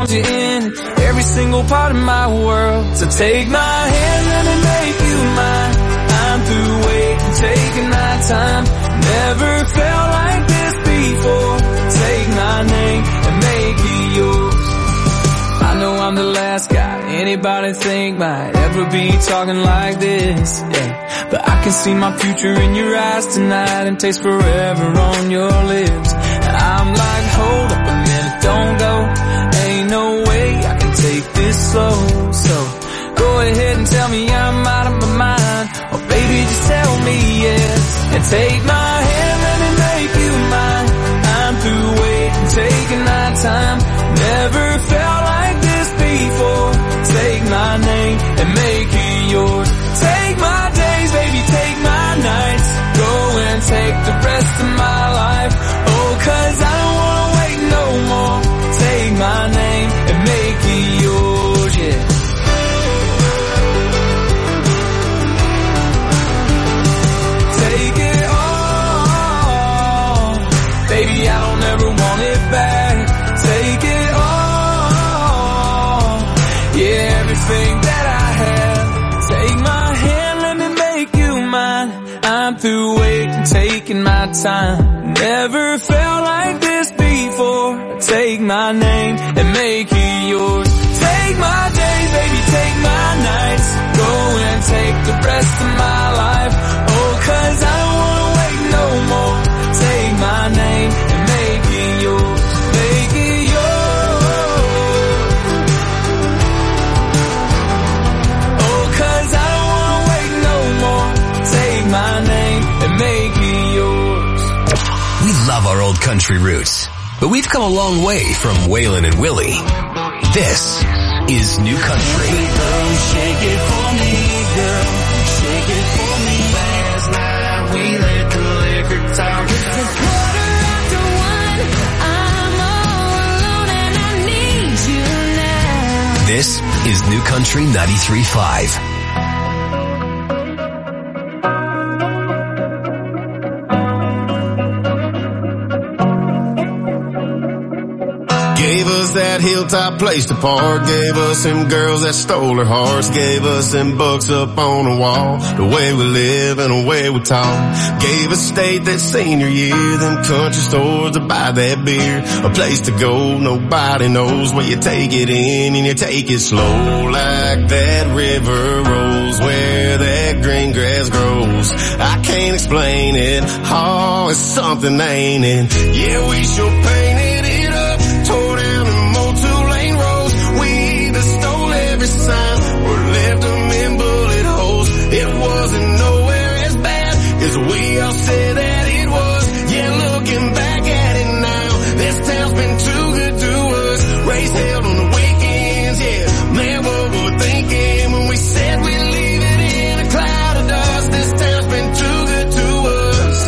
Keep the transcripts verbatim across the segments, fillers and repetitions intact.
you in every single part of my world. So take my hand, let me make you mine. I'm through waiting, taking my time. Never felt like this before. Take my name and make it yours. I know I'm the last guy anybody think might ever be talking like this, yeah. But I can see my future in your eyes tonight and taste forever on your lips. I'm like, hold up a minute, don't go. Ain't no way I can take this slow. So go ahead and tell me I'm out of my mind, or baby just tell me yes. And take my hand, let me make you mine. I'm through waiting, taking my time. Never felt like this before. Take my name and make it yours. Take my days, baby, take my nights. Go and take the rest of my life. Oh, cause I don't wanna wait no more. Take my name and make it yours, yeah. Take it all, baby, I don't ever want it back. Take it all, yeah, everything that I have. Take my hand, let me make you mine. I'm through waiting, taking my time. Never felt like this before. Take my name and make it yours. Take my days, baby, take my nights. Go and take the rest of my life. Oh, cause I don't wanna wait no more. Take my name and make it yours. Make it yours. Oh, cause I don't wanna wait no more. Take my name and make it yours. We love our old country roots, but we've come a long way from Waylon and Willie. This is New Country. Girl, shake it for me, girl. Shake it for me. Last night we let the liquor talk. It's a quarter after one. I'm all alone and I need you now. This is New Country ninety-three point five. Gave us that hilltop place to park. Gave us them girls that stole our hearts. Gave us them books up on the wall. The way we live and the way we talk. Gave us state that senior year. Them country stores to buy that beer. A place to go nobody knows, where you take it in and you take it slow. Like that river rolls where that green grass grows. I can't explain it. Oh, it's something, ain't it? Yeah, we sure painted it up. Tore down and mowed two-lane roads. We either stole every sign or left them in bullet holes. It wasn't nowhere as bad as we all said that it was. Yeah, looking back at it now, this town's been too good to us. Race held on the weekends, yeah. Man, what were we thinking when we said we'd leave it in a cloud of dust? This town's been too good to us.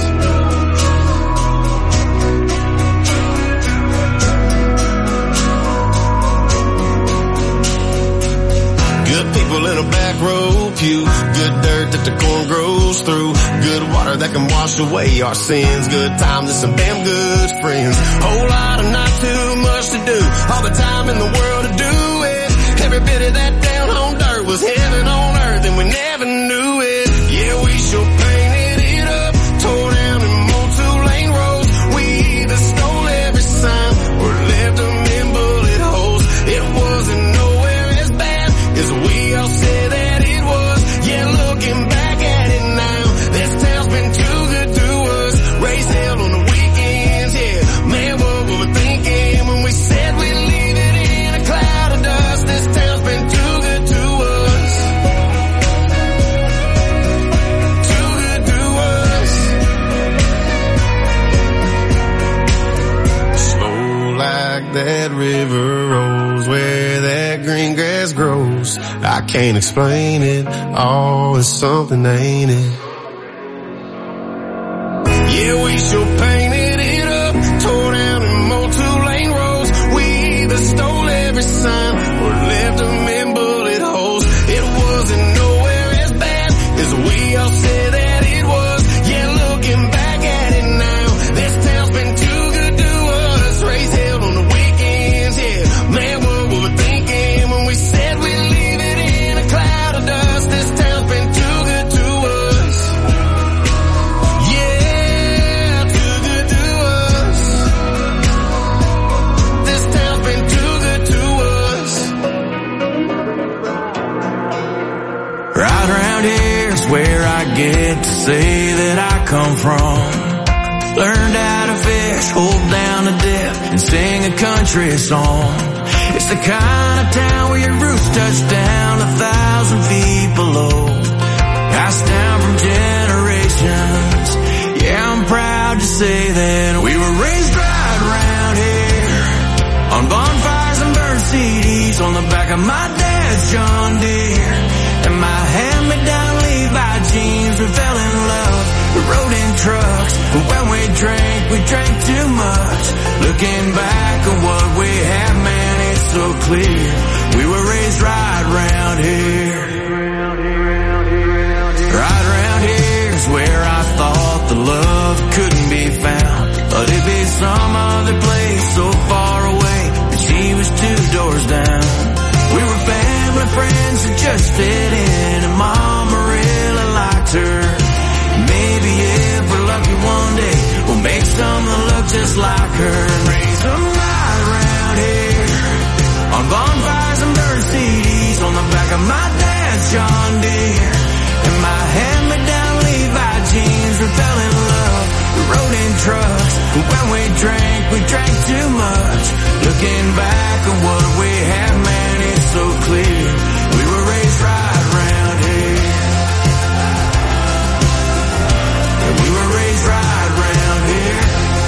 Good people in a back row pew. Good dirt that the corn grows through. Good water that can wash away our sins. Good times and some damn good friends. Whole lot of not too much to do. All the time in the world to do it. Every bit of that down home dirt was heaven on earth and we never knew it. Yeah, we sure painted it up. Tore down and mowed two-lane roads. We either stole every sign or left them in bullet holes. It wasn't nowhere as bad as we all said that it was. Yeah, looking back at it now, this town's been too good to us. Race held on the weekends, yeah. Man, what were we thinking when we said we'd leave it in a cloud of dust? This town's been too good to us. Too good to us. Slow like that river rolls where that green grass grows. I can't explain it. Oh, it's something, ain't it? Yeah, we sure painted it up. Tore down and mowed two-lane roads. We either stole every sign or left them in bullet holes. It wasn't nowhere as bad as we all said that it was. Yeah, looking back at it now, this town's been too good to us. Race held on the weekends, yeah. Man, what get to say that I come from. Learned how to fish, hold down a dip, and sing a country song. It's the kind of town where your roots touch down a thousand feet below. Passed down from generations. Yeah, I'm proud to say that we were raised right around here, on bonfires and burnt C Ds, on the back of my dad's John Deere, and my hand-me-down Levi jeans. We fell in love, we rode in trucks, but when we drank, we drank too much. Looking back at what we had, man, it's so clear. We were raised right around here. Right around here is where I thought the love couldn't be found. But it'd be some other place so far away, and she was two doors down. We were family friends that just fit in, and Mama really liked her. Maybe if we're lucky one day, we'll make some that look just like her and raise them right around here, on bonfires and burnt C Ds, on the back of my dad's John Deere, and my hand-me-down Levi jeans. We fell in love, we rode in trucks, but when we drank, we drank too much. Looking back on what we had, man, it's so clear. We were raised right around here. Yeah, we were raised right around here.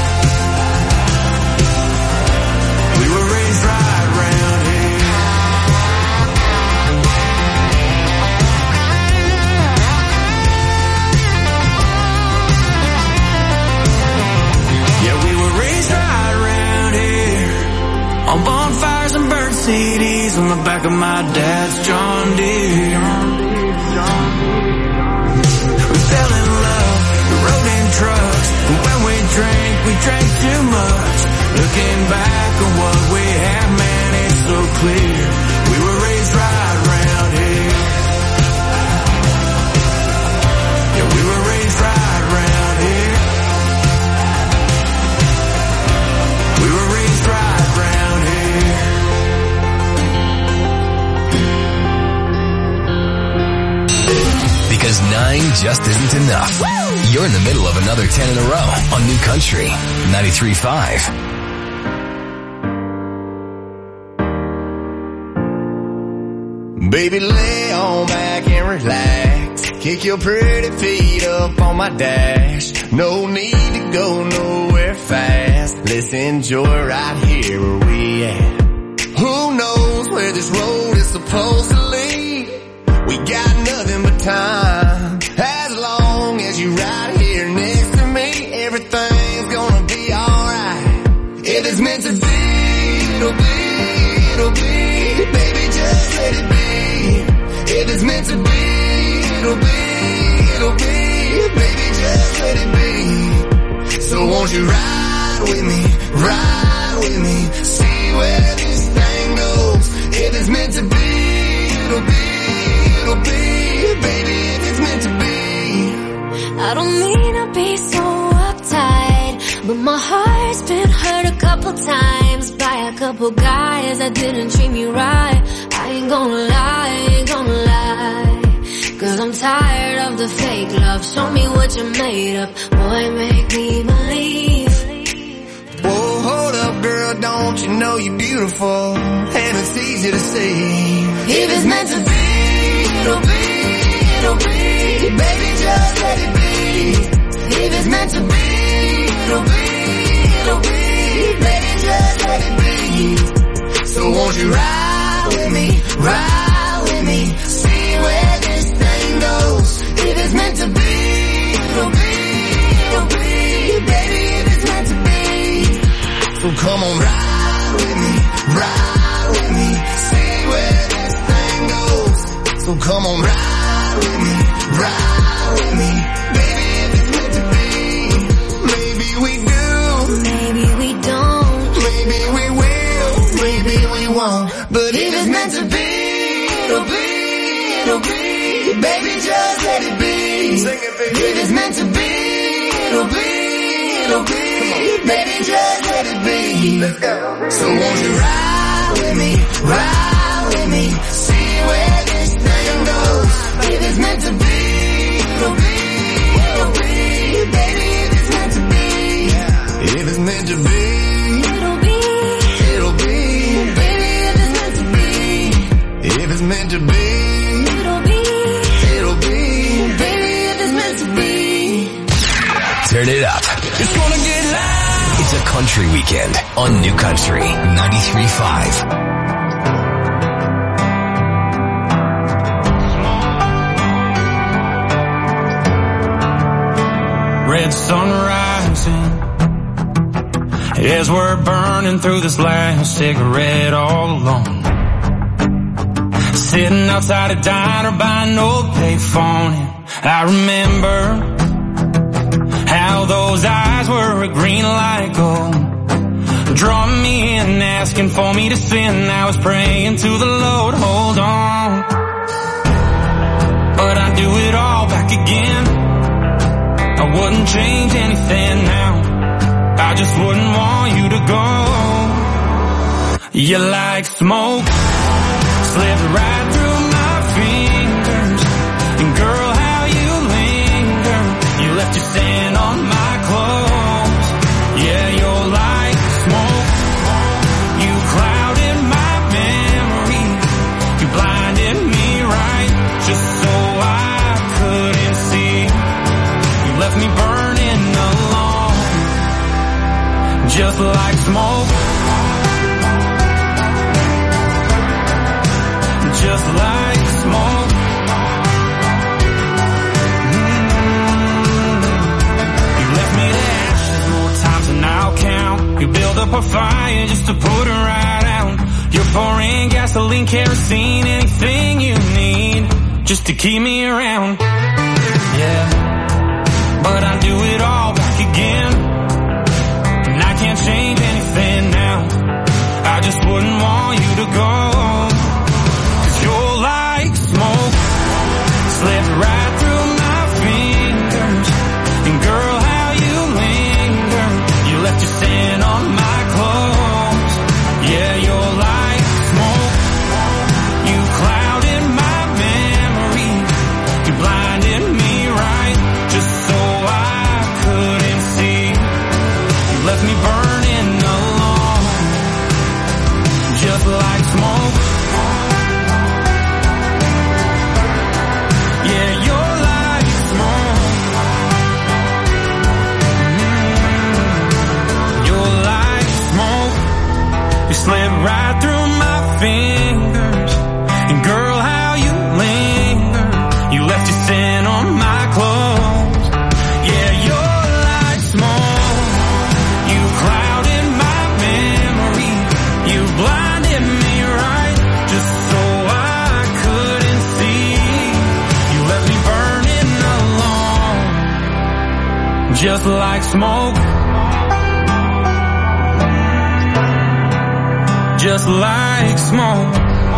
We were raised right around here. Yeah, we were raised right around here, on bonfires and burnt C Ds, on the back of my dad's John Deere. We fell in love, we rode in trucks, and when we drank, we drank too much. Looking back on what we had, man, it's so clear. We were raised right around here. Yeah, we were raised right around here. We were raised right around here. Because nine just isn't enough. You're in the middle of another ten in a row on New Country ninety-three point five. Baby, lay on back and relax. Kick your pretty feet up on my dash. No need to go nowhere fast. Let's enjoy right here where we at. Who knows where this road is supposed to lead? We got nothing but time. As long as you're right here next to me, everything's gonna be alright. If it's meant to be, it'll be, it'll be. Baby, just let it be. If it's meant to be, it'll be, it'll be. Baby, just let it be. So won't you ride with me, ride with me, see where this thing goes. If it's meant to be, it'll be, it'll be. Baby, if it's meant to be. I don't mean to be so uptight, but my heart's been hurt a couple times by a couple guys that didn't treat me right. I ain't gonna lie, ain't gonna lie, cause I'm tired of the fake love. Show me what you're made of, boy, make me believe. Whoa, hold up, girl, don't you know you're beautiful, and it's easy to see. If it's meant to be, it'll be, it'll be. Baby, just let it be. If it's meant to be, it'll be, it'll be. Baby, just let it be. So won't you ride with me, ride with me, see where this thing goes. If it's meant to be, it'll be, it'll be. Baby, if it's meant to be. So come on, ride with me, ride with me, see where this thing goes. So come on, ride with me, ride with me, baby, if it's meant to be. Maybe we do, maybe we don't, maybe we will, maybe we won't. But if it's meant to be, it'll be, it'll be. Baby, just let it be. Sing it, baby. If it's meant to be, it'll be, it'll be. Baby, just let it be. Let's go. So won't you ride with me, ride with me, see where this thing goes. If it's meant to be, it'll be, turn it up. It's gonna get loud. It's a country weekend on New Country ninety-three point five. Red sun rising as we're burning through this last cigarette all alone. Sitting outside a diner by no payphone, and I remember how those eyes were green like gold, drawing me in, asking for me to sin. I was praying to the Lord, hold on, but I'd do it all back again. I wouldn't change anything now, I just wouldn't want you to go. You're like smoke, slipped right through my fingers, and girl, how you linger. You left your scent on my clothes. Yeah, you're like smoke, you clouded my memory, you blinded me right, just so I couldn't see. You left me burning alone, just like smoke, just like smoke. Mm-hmm. You left me to ashes more times than I'll count. You build up a fire just to put it right out. You're pouring gasoline, kerosene, anything you need just to keep me around. Yeah, but I do it all back again, and I can't change anything now. I just wouldn't want you to go. You're like smoke, slipped right through my fingers, and girl, how you linger. You left your scent on my clothes. Yeah, you're like smoke, you clouded my memory, you blinded me right, just so I couldn't see. You left me burning alone, just like smoke. Slip right through my fingers, and girl, how you linger. You left your scent on my clothes. Yeah, you're like smoke, you clouded my memory, you blinded me right, just so I couldn't see. You left me burning alone, just like smoke, just like smoke.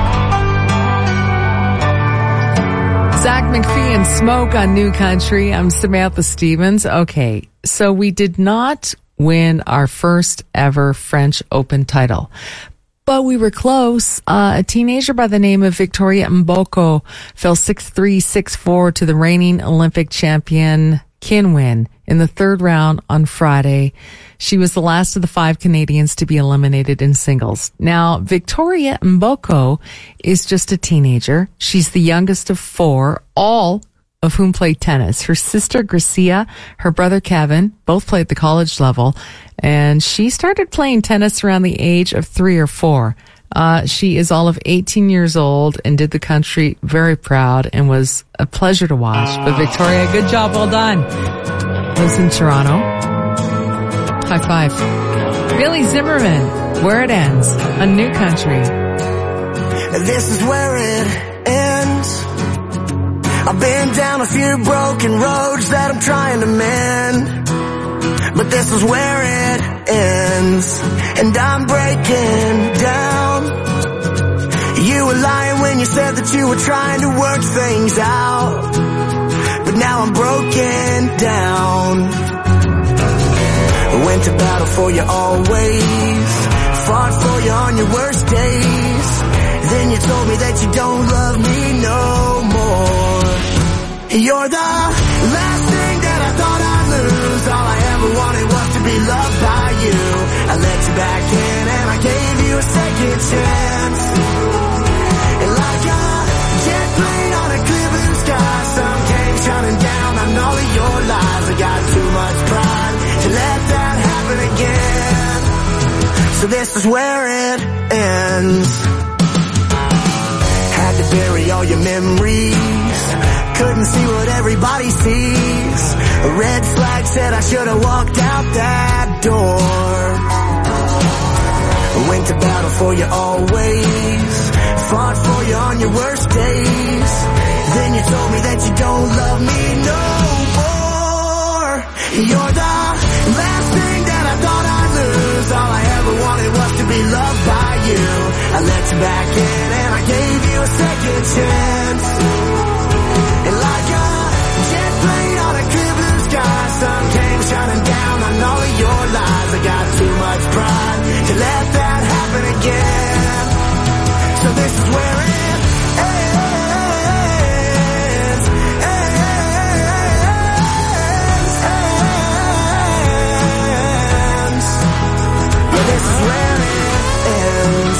Zach McPhee and Smoke on New Country. I'm Samantha Stevens. Okay, so we did not win our first ever French Open title, but we were close. Uh, a teenager by the name of Victoria Mboko fell six three, six four to the reigning Olympic champion Kinwin in the third round on Friday. She was the last of the five Canadians to be eliminated in singles. Now, Victoria Mboko is just a teenager. She's the youngest of four, all of whom play tennis. Her sister Gracia, her brother Kevin, both play at the college level, and she started playing tennis around the age of three or four. Uh, she is all of eighteen years old and did the country very proud and was a pleasure to watch. But Victoria, good job, well done. Lives in Toronto. High five. Billy Zimmerman, Where It Ends, a New Country. This is where it ends. I've been down a few broken roads that I'm trying to mend, but this is where it ends, and I'm breaking down. You were lying when you said that you were trying to work things out, but now I'm broken down. Went to battle for you always, fought for you on your worst days. Then you told me that you don't love me no more. You're the last thing that I thought I'd lose. All I ever wanted was to be loved by you. I let you back in and I gave you a second chance. And like a jet plane on a clear blue sky, some came shining down on all of your lies. I got too much pride. this is where it ends. Had to bury all your memories, couldn't see what everybody sees. A red flag said I should have walked out that door. Went to battle for you always, fought for you on your worst days. Then you told me that you don't love me no more. You're the last thing that I thought I'd lose. All I ever wanted was to be loved by you. I let you back in and I gave you a second chance. And like a jet plane on a clear blue sky, sun came shining down on all of your lies. I got too much pride to let that happen again. So this is where it ends. ends. Yeah, this is where it ends.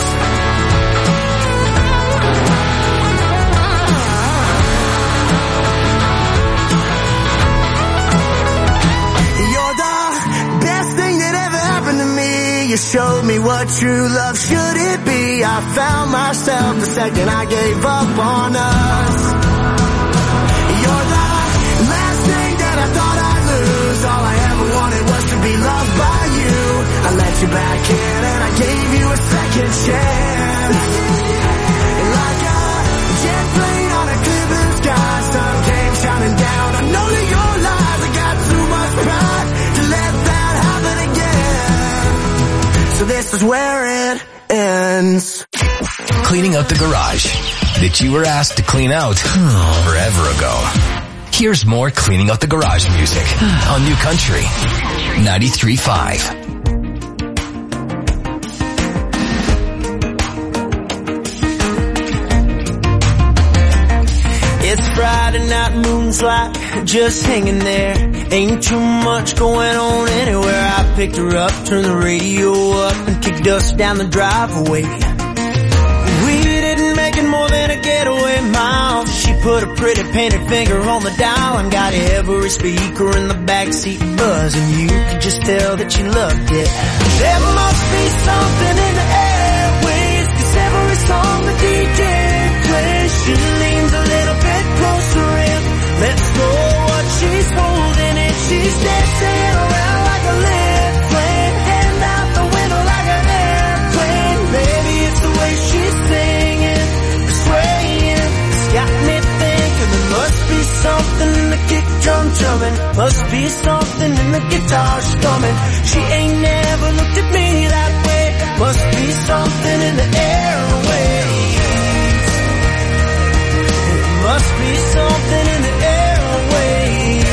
You're the best thing that ever happened to me. You showed me what true love should it be. I found myself the second I gave up on us. You're the last thing that I thought I'd lose. All I ever wanted was to be loved by you. I let you back in and I gave you a second chance. And like a jet plane on a clear blue sky, sun came shining down on all of your lies. I got too much pride to let that happen again. So this is where it ends. Cleaning out the garage that you were asked to clean out forever ago. Here's more Cleaning Out the Garage music on New Country ninety-three point five. It's Friday night, moon's like just hanging there. Ain't too much going on anywhere. I picked her up, turned the radio up, and kicked dust down the driveway. We didn't make it more than a getaway mile. She put a pretty painted finger on the dial and got every speaker in the backseat buzzing. You could just tell that she loved it. There must be something in the airways, 'cause every song the D J plays, she leans a little bit closer in. Let's go what she's holding and she's dancing around like a lit flame, hand out the window like an airplane. Maybe it's the way she's singing, swaying. It's got me thinking there must be something in the kick drum drumming, must be something in the guitar strumming. She ain't never looked at me that way. Must be something in the airways. Must be something in the airways.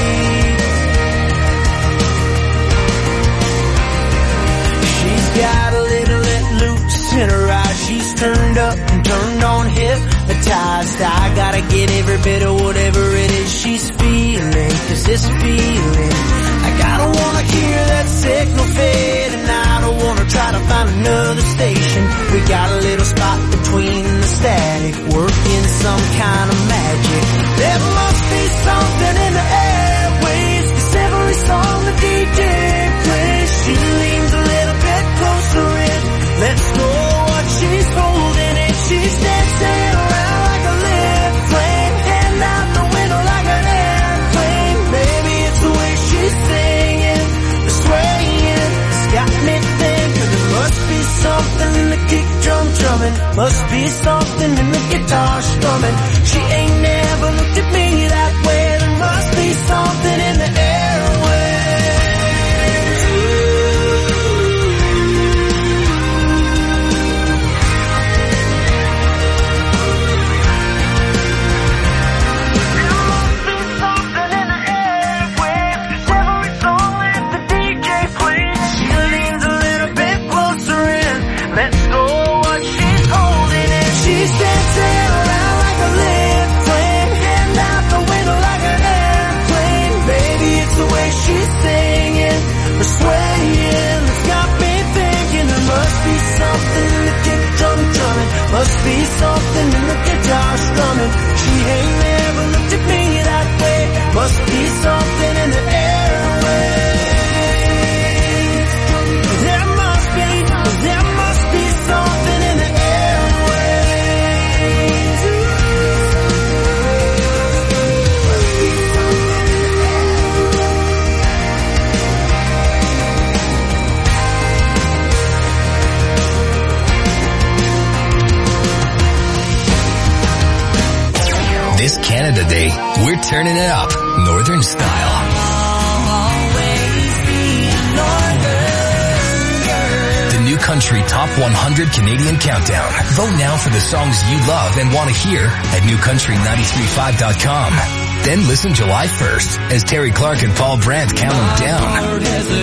She's got a little let loose in her eyes. She's turned up and turned on, hypnotized. I gotta get every bit of whatever it is she's feeling, 'cause this feeling, I gotta wanna hear that signal fade, and I don't wanna try to find another station. We got a little spot between the static, working some kind of magic. There must be something in the airways, 'cause every song the D J plays, she leans a little bit closer in. Let's go what she's holding and she's dancing around like a lit flame, hand out the window like an airplane. Maybe it's the way she's singing, the swaying. It's got me thinking there must be something in the kick drum drumming, must be something in the guitar strumming. She ain't never looked at me that way. There must be something in the airways. Maybe this Canada Day, we're turning it up Northern style. The New Country Top one hundred Canadian Countdown. Vote now for the songs you love and want to hear at new country nine three five dot com. Then listen July first as Terry Clark and Paul Brandt count them down.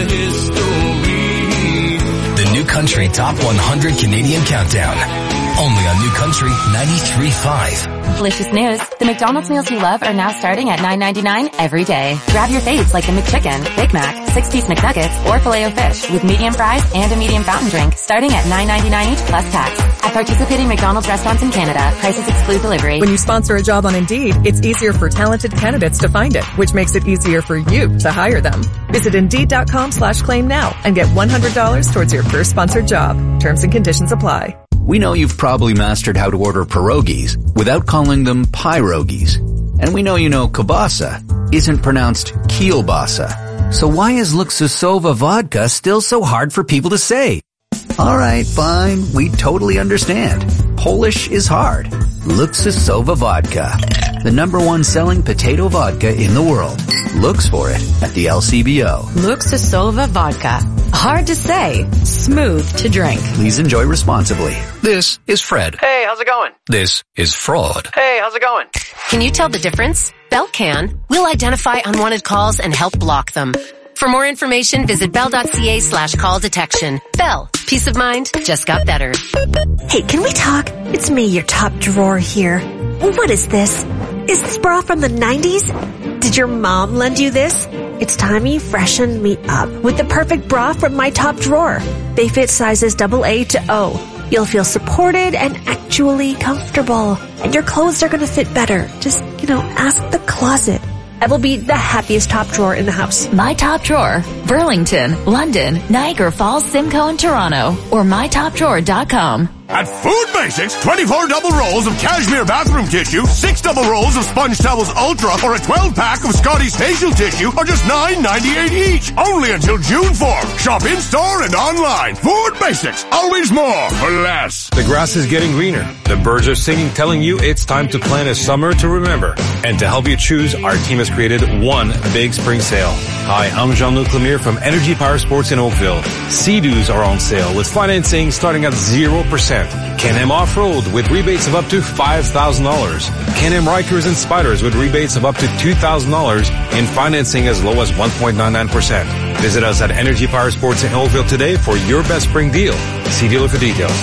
The New Country Top one hundred Canadian Countdown. Only on New Country ninety-three point five. Delicious news. The McDonald's meals you love are now starting at nine ninety-nine every day. Grab your faves like the McChicken, Big Mac, six-piece McNuggets, or Filet-O-Fish with medium fries and a medium fountain drink starting at nine ninety-nine each plus tax. At participating McDonald's restaurants in Canada, prices exclude delivery. When you sponsor a job on Indeed, it's easier for talented candidates to find it, which makes it easier for you to hire them. Visit Indeed.com slash claim now and get one hundred dollars towards your first sponsored job. Terms and conditions apply. We know you've probably mastered how to order pierogies without calling them pyrogies. And we know you know kielbasa isn't pronounced kielbasa. So why is Luksusowa vodka still so hard for people to say? Alright, fine, we totally understand. Polish is hard. Luksusowa vodka, the number one selling potato vodka in the world. Looks for it at the L C B O. Luksusowa vodka. Hard to say, smooth to drink. Please enjoy responsibly. This is Fred. Hey, how's it going? This is Fraud. Hey, how's it going? Can you tell the difference? Bell can. We'll identify unwanted calls and help block them. For more information, visit bell.ca slash call detection. Bell. Peace of mind just got better. Hey, can we talk? It's me, your top drawer here. What is this? Is this bra from the nineties? Did your mom lend you this? It's time you freshen me up with the perfect bra from my top drawer. They fit sizes double A to O. You'll feel supported and actually comfortable. And your clothes are gonna fit better. Just, you know, ask the closet. I will be the happiest top drawer in the house. My Top Drawer, Burlington, London, Niagara Falls, Simcoe, and Toronto, or my top drawer dot com. At Food Basics, twenty-four double rolls of cashmere bathroom tissue, six double rolls of Sponge Towels Ultra, or a twelve pack of Scotty's facial tissue are just nine ninety-eight each. Only until June fourth. Shop in-store and online. Food Basics. Always more for less. The grass is getting greener. The birds are singing, telling you it's time to plan a summer to remember. And to help you choose, our team has created one big spring sale. Hi, I'm Jean-Luc Lemire from Energy Power Sports in Oakville. Sea-Doos are on sale with financing starting at zero percent. Can-Am Off-Road with rebates of up to five thousand dollars. Can-Am Rikers and Spiders with rebates of up to two thousand dollars and financing as low as one point nine nine percent. Visit us at Energy Power Sports in Oakville today for your best spring deal. See dealer for details.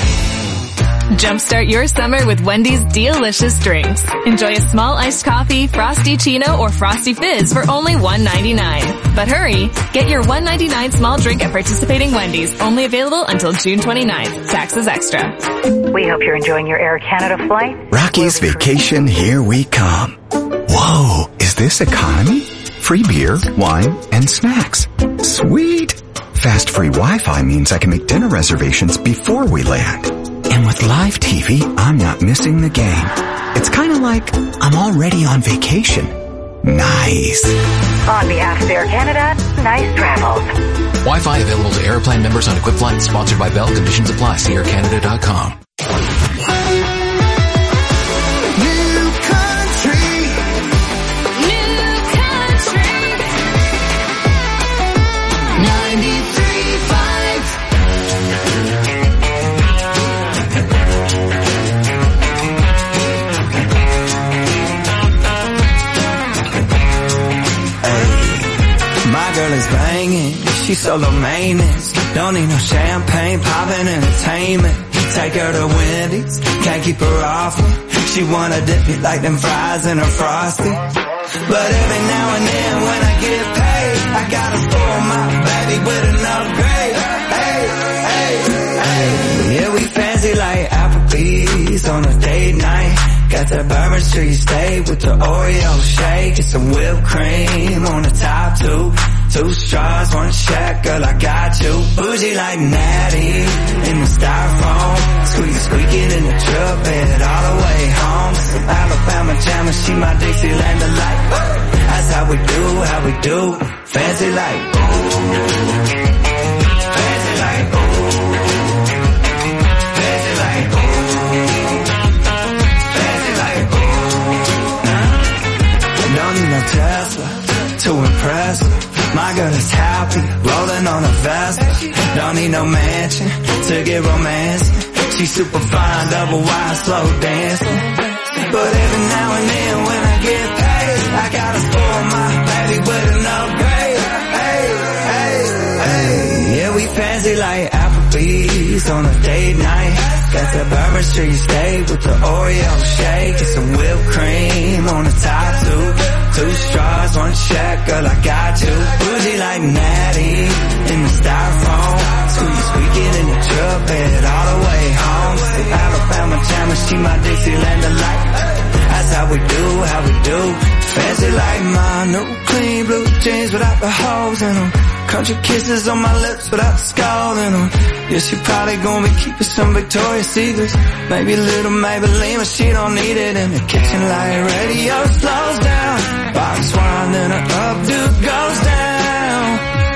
Jumpstart your summer with Wendy's delicious drinks. Enjoy a small iced coffee, frosty chino, or frosty fizz for only one ninety-nine. But hurry, get your one ninety-nine small drink at participating Wendy's. Only available until June twenty-ninth. Taxes extra. We hope you're enjoying your Air Canada flight. Rocky's Vacation, here we come. Whoa, is this economy? Free beer, wine, and snacks. Sweet. Fast free Wi-Fi means I can make dinner reservations before we land. And with live T V, I'm not missing the game. It's kind of like I'm already on vacation. Nice. On behalf of Air Canada, nice travels. Wi-Fi available to Airplane members on equipped flights. Sponsored by Bell. Conditions apply. See air canada dot com. Is banging, she's solo maintenance. Don't need no champagne, poppin' entertainment. Take her to Wendy's, can't keep her off me. She wanna dip it like them fries in a Frosty. But every now and then when I get paid, I gotta spoil my baby with an upgrade. Hey, hey, hey. Yeah, we fancy like Applebee's on a date night. Got that Bourbon Street steak with the Oreo shake and some whipped cream on the top two. Two straws, one check, girl, I got you. Bougie like Natty in the styrofoam. Squeak, squeaking in the truck bed all the way home. Some Alabama jam and she my Dixieland delight. That's how we do, how we do. Fancy like, ooh. Fancy like, ooh. Fancy like, ooh. Fancy like, ooh. Bugatti, rolling on a Vespa. Don't need no mansion to get romance. She's super fine, double wide, slow dancing. But every now and then when I get paid, I gotta spoil my baby with an upgrade. Hey, hey, hey. Yeah, we fancy like Applebee's on a date night. Got that Bourbon Street steak with the Oreo shake and some whipped cream on the top two. Two straws, one check, girl, I got you. Bougie like Natty in the styrofoam. Squeeze squeaking in the truck bed all the way home. The Alabama Jammer, she my Dixieland delight. That's how we do, how we do. Fancy like my new clean blue jeans without the holes in them. Country kisses on my lips without the skull in them. Yeah, she probably gonna be keeping some Victoria's Secrets. Maybe a little Maybelline, but she don't need it. In the kitchen light radio slows down. Box wine, then her updo goes down.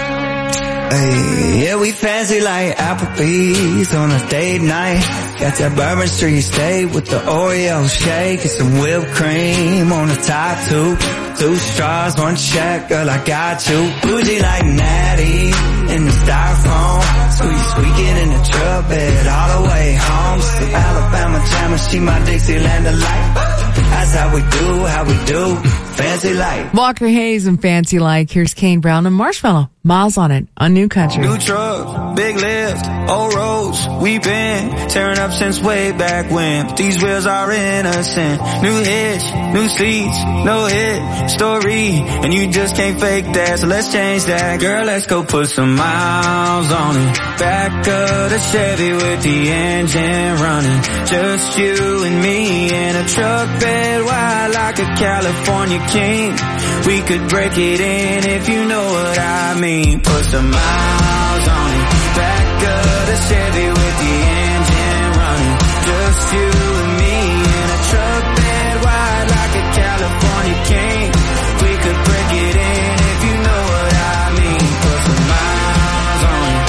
Hey, yeah, we fancy like Applebee's on a date night. Got that Bourbon Street steak with the Oreo shake and some whipped cream on the top two. Two straws, one check, girl, I got you. Bougie like Natty in the styrofoam. Squeeze squeaking in the truck bed all the way home. The Alabama Jammer, she my Dixieland delight. That's how we do, how we do. Fancy like Walker Hayes and Fancy Like. Here's Kane Brown and Marshmallow. Miles on it on New Country. New truck, big lift, old roads. We've been tearing up since way back when. But these wheels are innocent. New hitch, new seats, no hit story. And you just can't fake that, so let's change that. Girl, let's go put some miles on it. Back of the Chevy with the engine running. Just you and me in a truck bed wide like a California king. We could break it in if you know what I mean. Put some miles on it. Back of the Chevy with the engine running. Just you and me in a truck bed wide like a California king. We could break it in if you know what I mean. Put some miles on it.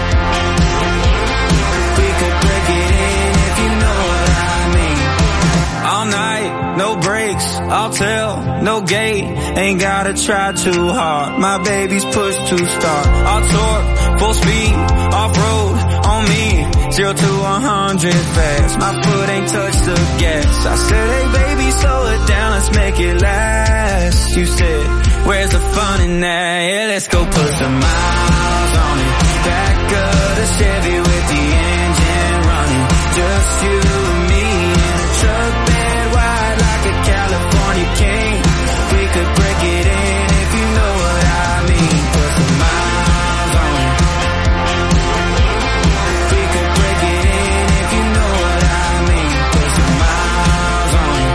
We could break it in if you know what I mean. All night, no brakes, I'll tell, no gate. Ain't gotta try too hard. My baby's push to start. I'll torque, full speed, off-road, on me. Zero to a hundred fast. My foot ain't touched the gas. I said, hey baby, slow it down, let's make it last. You said, where's the fun in that? Yeah, let's go put some miles on it. Back of the Chevy with the engine running. Just you and me in a truck bed wide like a California king. We could break it in if you know what I mean. Put some miles on it. We could break it in if you know what I mean. Put some miles on it.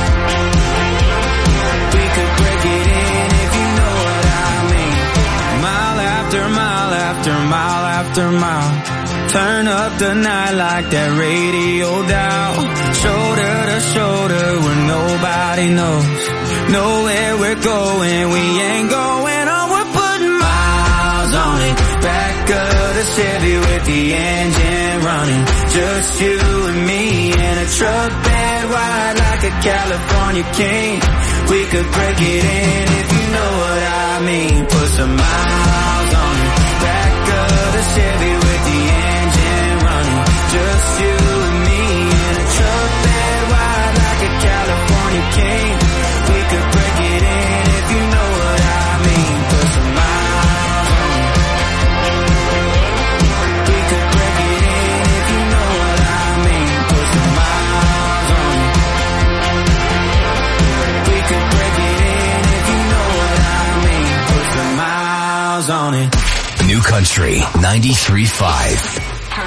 We could break it in if you know what I mean. Mile after mile after mile after mile. Turn up the night like that radio dial. Shoulder to shoulder where nobody knows. Know where we're going, we ain't going on, we're putting miles on it. Back of the Chevy with the engine running. Just you and me in a truck bed wide like a California king. We could break it in if you know what I mean. Put some miles on it. Back of the Chevy with the engine running. Just you and me in a truck bed wide like a California king. We could break it in if you know what I mean. Put some miles on it. We could break it in if you know what I mean. Put some miles on it. We could break it in if you know what I mean. Put some miles on it. New Country ninety-three point five.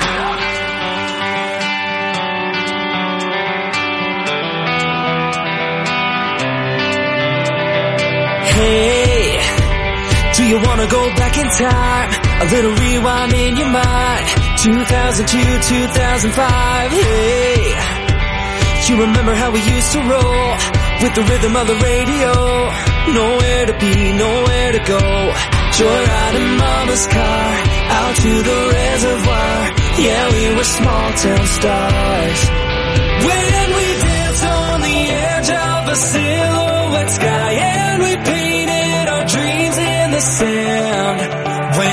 Hey, do you wanna go back in time? A little rewind in your mind. two thousand two, two thousand five. Hey, you remember how we used to roll with the rhythm of the radio? Nowhere to be, nowhere to go. Joyride in mama's car, out to the reservoir. Yeah, we were small town stars. When we danced on the edge of a silhouette sky, and we painted our dreams in the sand. When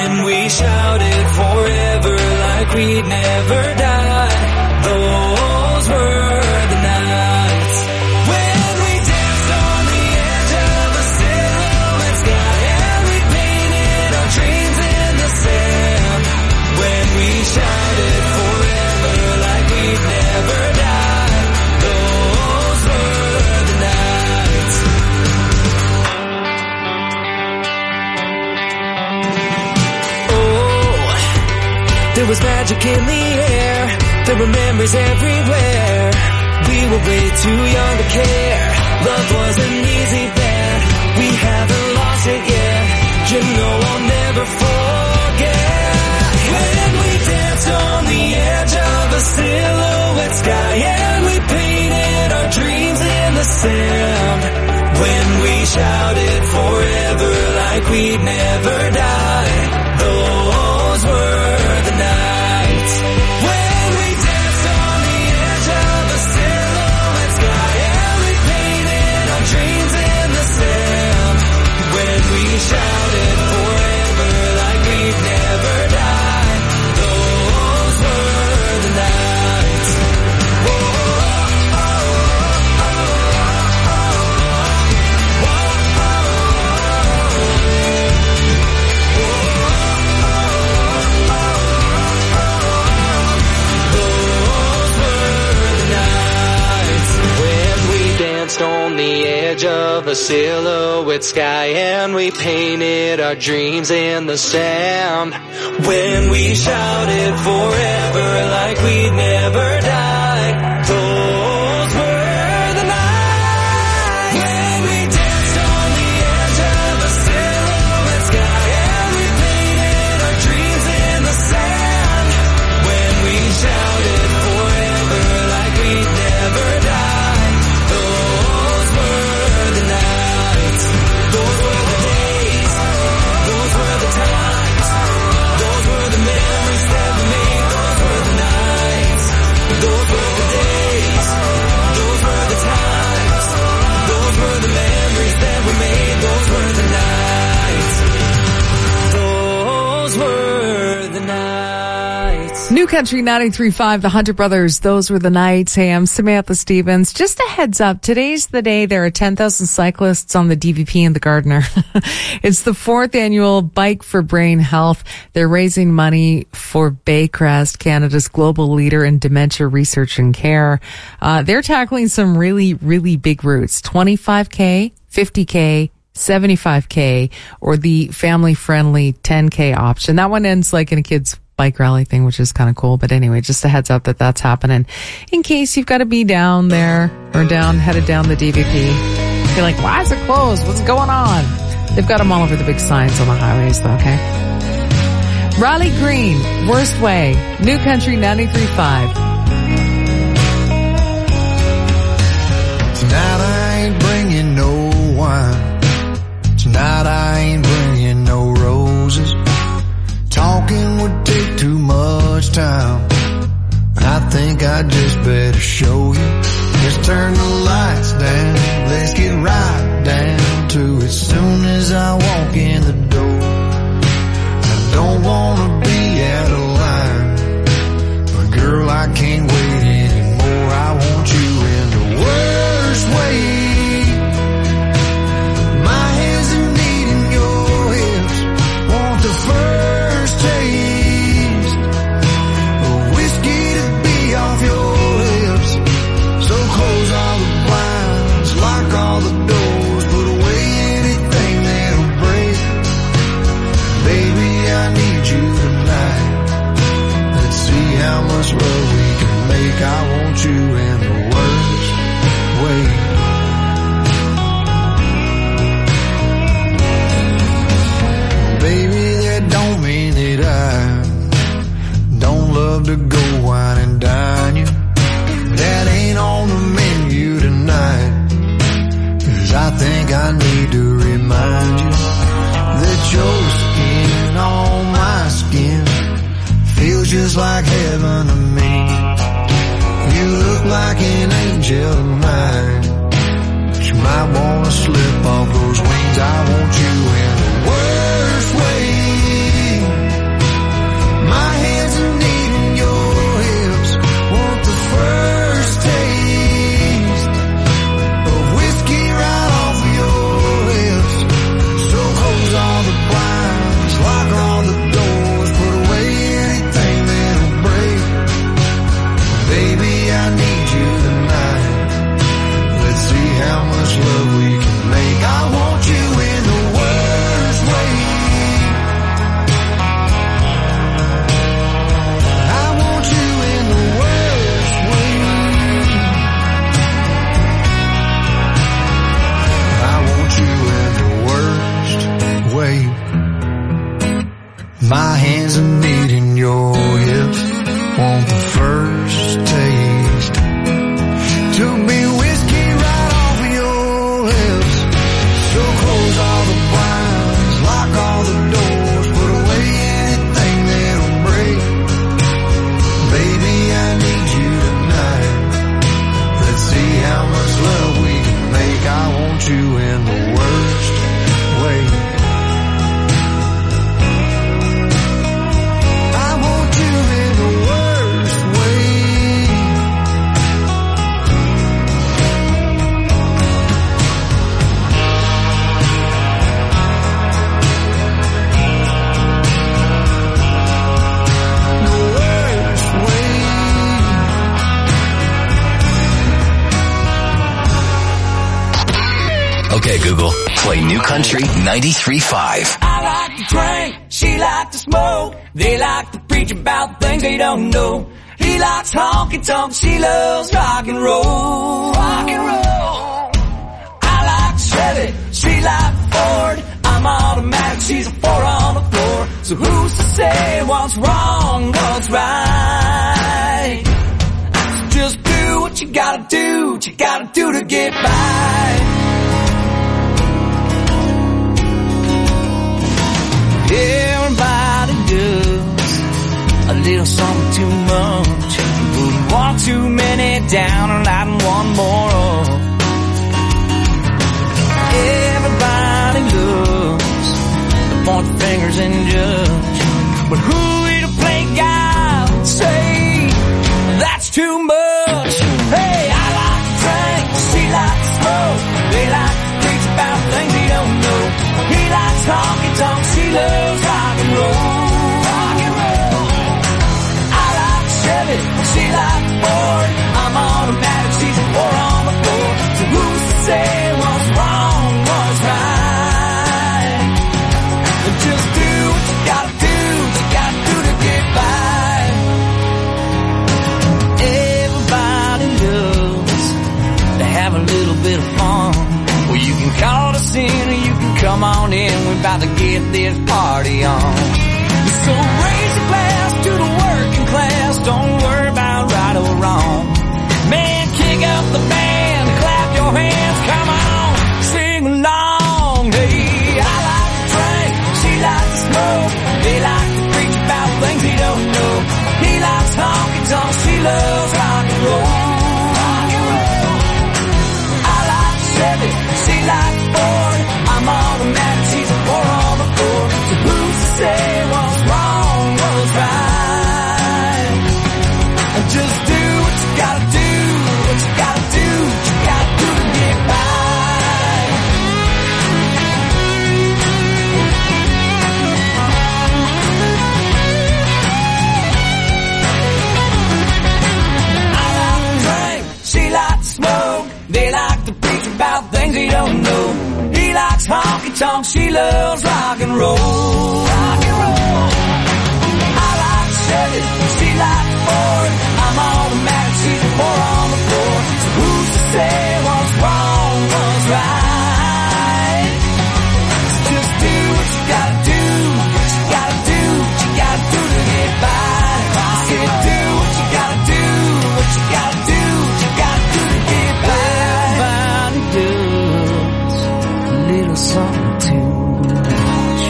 in the air. There were memories everywhere. We were way too young to care. Love wasn't easy then. We haven't lost it yet. You know I'll never forget when we danced on the edge of a silhouette sky, and we painted our dreams in the sand. When we shouted forever like we'd never die. Those were the nights when we danced on the edge of a silhouette sky, and we painted our dreams in the sand. When we shouted forever like we'd never die. Those were the nights. Whoa. On the edge of a silhouette sky, and we painted our dreams in the sand. When we shouted forever like we'd never die. Those were the nights when we danced on the edge of a silhouette sky, and we painted our dreams in the sand. When we shouted forever like we'd never die. New Country ninety-three point five, the Hunter Brothers, those were the nights. Hey, I'm Samantha Stevens. Just a heads up, today's the day there are ten thousand cyclists on the D V P in the Gardiner. It's the fourth annual Bike for Brain Health. They're raising money for Baycrest, Canada's global leader in dementia research and care. Uh, they're tackling some really, really big routes, twenty-five K, fifty K, seventy-five K, or the family-friendly ten K option. That one ends like in a kid's bike rally thing, which is kind of cool. But anyway, just a heads up that that's happening in case you've got to be down there or down, headed down the D V P. You're like, why is it closed? What's going on? They've got them all over the big signs on the highways though, okay? Riley Green, Worst Way, New Country ninety-three point five. Tonight I ain't bringing no wine. Tonight I ain't bringing no roses. Talking would take too much time. I think I just better show you. Let's turn the lights down. Let's get right down to it. Soon as I walk in the door, I don't wanna be out of line, but girl, I can't wait anymore. I want you in the worst way. My hands are needing your hips. Want the first taste of whiskey to be off your lips. So close all the blinds, lock all the doors, put away anything that'll break. Baby, I need you tonight. Let's see how much love we can make. I want you in the worst way. Baby, that don't mean that I don't love to go wine and dine you. That ain't on the menu tonight. 'Cause I think I need to remind you that your skin on my skin feels just like heaven to me. You look like an angel tonight. You might wanna slip off those wings. I want you in the worst way. My hands are needing your hips. Want the first taste of whiskey right off your lips. So close all the blinds, lock all the doors, put away anything that'll break. Baby, I need you tonight. Let's see how much love we can make. I want you in the world. Okay, Google, play New Country ninety-three point five. I like to drink, she like to smoke. They like to preach about things they don't know. He likes honky tonk, she loves rock and roll. Rock and roll. I like Chevy, she like Ford. I'm automatic, she's a four on the floor. So who's to say what's wrong, what's right? So just do what you gotta do, what you gotta do to get by. Everybody does a little something too much. Putting one too many down and lighting one more up. Everybody loves to point the fingers and judge. But who are you to play God and say that's too much? Hey, I like to drink, she likes to smoke. They like to preach about things they don't know. He likes honky tonk, she loves rock and roll. Rock and roll. I like Chevy, she likes Ford. I'm automatic, she's a four on the floor. So who's to say what's wrong, what's right? But just do what you gotta do, what you gotta do to get by. Everybody loves to have a little bit of fun. Well, you can call us in or you can come on in. We're about to get this party on. So raise your glass to the working class. Don't worry about right or wrong. Man, kick up the band, clap your hands, come on, sing along. Hey, I like to drink, she likes to smoke. They like to preach about things he don't know. He likes honky tonk, she loves rock and roll. Rock and roll. I like Chevy, she likes Ford. I'm automatic, she's a four on the floor. So who's to say what's wrong, what's right? And just do what you gotta do, what you gotta do, what you gotta do to get by. I like to drink, she likes to smoke. They like to preach about things they don't know. He likes honky tonk, she loves rock and roll. Rock and roll. I like Chevy, she likes Ford. I'm automatic, she's a four on the floor. So who's to say what's wrong, what's right? So just do what you gotta do, what you gotta do, what you gotta do to get by. I said do what you gotta do, what you gotta do, what you gotta do to get by. Everybody does a little something too much.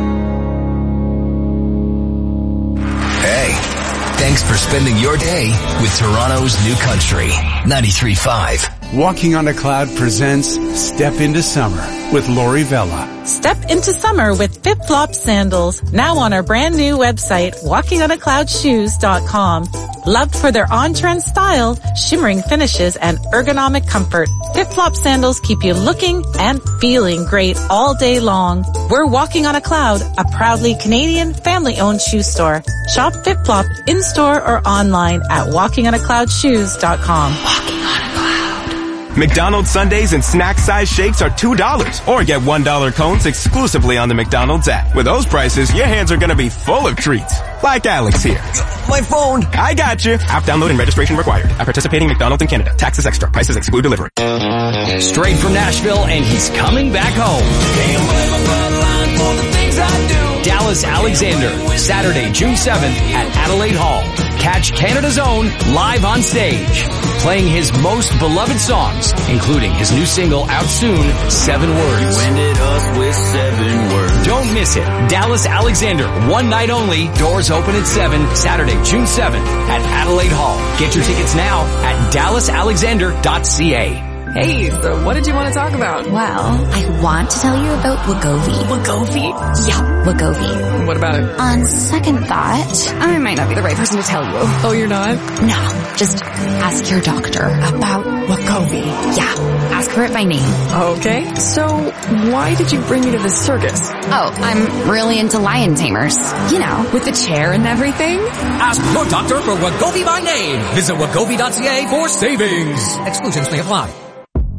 Hey, thanks for spending your day with Toronto's New Country ninety-three point five. Walking on a Cloud presents Step into Summer with Lori Vella. Step into summer with Flip Flop sandals, now on our brand new website, walking on a cloud shoes dot com. Loved for their on-trend style, shimmering finishes, and ergonomic comfort, Flip Flop sandals keep you looking and feeling great all day long. We're Walking on a Cloud, a proudly Canadian family-owned shoe store. Shop Flip Flop in-store or online at walking on a cloud shoes dot com. Walking on a Cloud. McDonald's sundaes and snack-size shakes are two dollars. Or get one dollar cones exclusively on the McDonald's app. With those prices, your hands are gonna be full of treats. Like Alex here. My phone. I got you. App download and registration required. At participating McDonald's in Canada. Taxes extra. Prices exclude delivery. Straight from Nashville, and he's coming back home. Can't blame my bloodline for the things I do. Dallas Alexander, Saturday, June seventh at Adelaide Hall. Catch Canada's own live on stage, playing his most beloved songs, including his new single out soon, Seven Words. You ended us with seven words. Don't miss it. Dallas Alexander, one night only. Doors open at seven, Saturday, June seventh at Adelaide Hall. Get your tickets now at dallas alexander dot c a. Hey, so what did you want to talk about? Well, I want to tell you about Wegovy. Wegovy? Yeah, Wegovy. What about it? On second thought, I might not be the right person to tell you. Oh, you're not? No, just ask your doctor about Wegovy. Yeah, ask her it by name. Okay, so why did you bring me to this circus? Oh, I'm really into lion tamers. You know, with the chair and everything. Ask your doctor for Wegovy by name. Visit wegovy dot c a for savings. Exclusions may apply.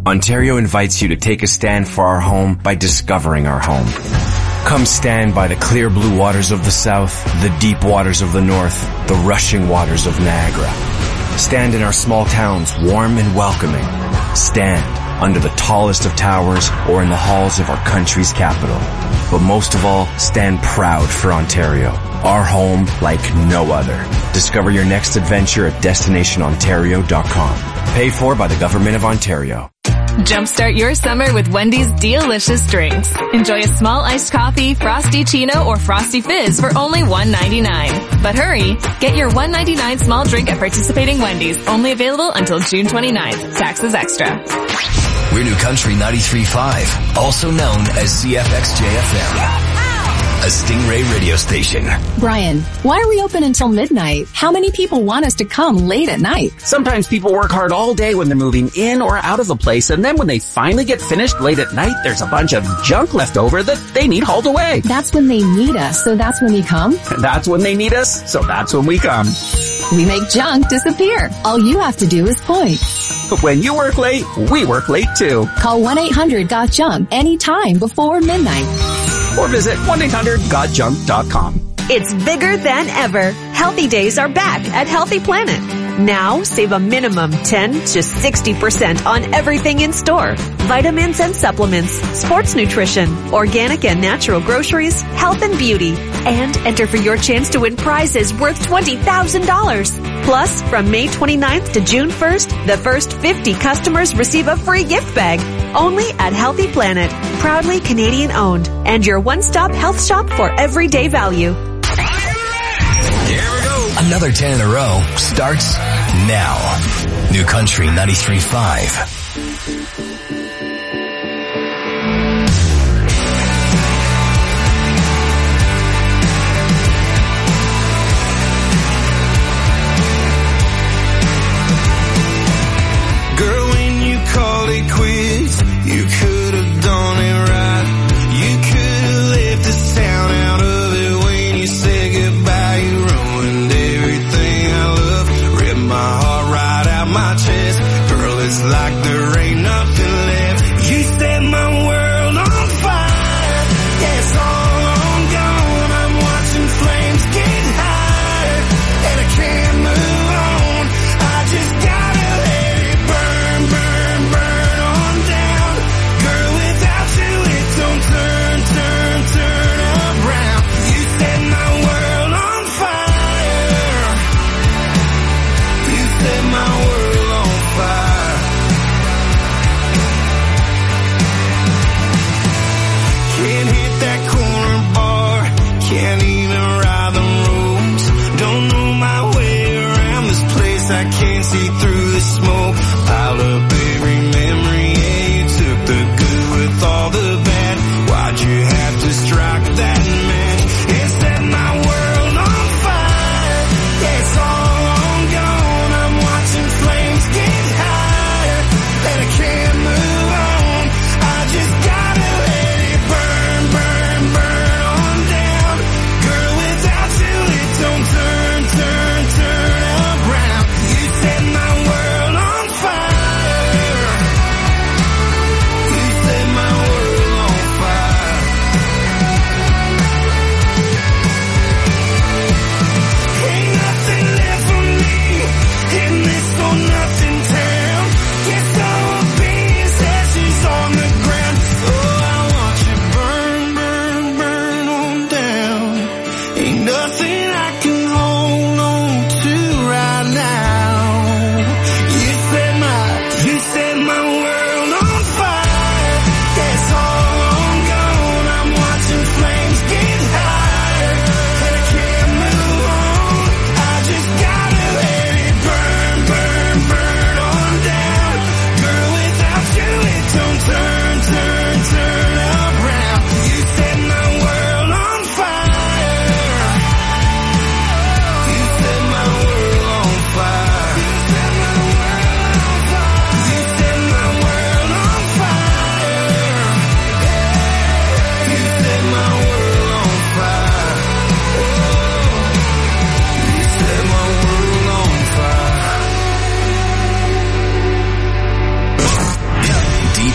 Ontario invites you to take a stand for our home by discovering our home. Come stand by the clear blue waters of the south, the deep waters of the north, the rushing waters of Niagara. Stand in our small towns, warm and welcoming. Stand under the tallest of towers or in the halls of our country's capital. But most of all, stand proud for Ontario, our home like no other. Discover your next adventure at destination ontario dot com. Paid for by the Government of Ontario. Jumpstart your summer with Wendy's delicious drinks. Enjoy a small iced coffee, Frosty Chino, or Frosty Fizz for only one ninety-nine. But hurry, get your one ninety-nine small drink at participating Wendy's. Only available until June twenty-ninth. Taxes extra. We're New Country ninety-three point five, also known as C F X J F M. A Stingray radio station. Brian, why are we open until midnight? How many people want us to come late at night? Sometimes people work hard all day when they're moving in or out of the place, and then when they finally get finished late at night, there's a bunch of junk left over that they need hauled away. That's when they need us, so that's when we come? And that's when they need us, so that's when we come. We make junk disappear. All you have to do is point. But when you work late, we work late too. Call one eight hundred got junk anytime before midnight. Or visit one eight hundred got junk dot com. It's bigger than ever. Healthy Days are back at Healthy Planet. Now, save a minimum ten to sixty percent on everything in store. Vitamins and supplements, sports nutrition, organic and natural groceries, health and beauty. And enter for your chance to win prizes worth twenty thousand dollars. Plus, from May twenty-ninth to June first, the first fifty customers receive a free gift bag. Only at Healthy Planet. Proudly Canadian owned. And your one-stop health shop for everyday value. Another ten in a row starts now. New Country ninety-three point five. Girl, when you called it quits, you could have done it right. You could have left the sound out of it when you said goodbye. You ruined everything I love, ripped my heart right out my chest. Girl, it's like there ain't nothing left. You set my world on fire. Yeah, it's all on gone. I'm watching flames get higher, and I can't move on. I just gotta let it burn, burn, burn on down. Girl, without you it don't turn, turn, turn around. You set my world on fire. You set my world on fire.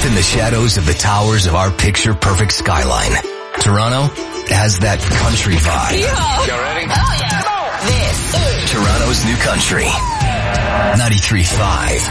deep in the shadows of the towers of our picture-perfect skyline, Toronto has that country vibe. You ready? Oh, yeah. This is Toronto's New Country. ninety-three point five.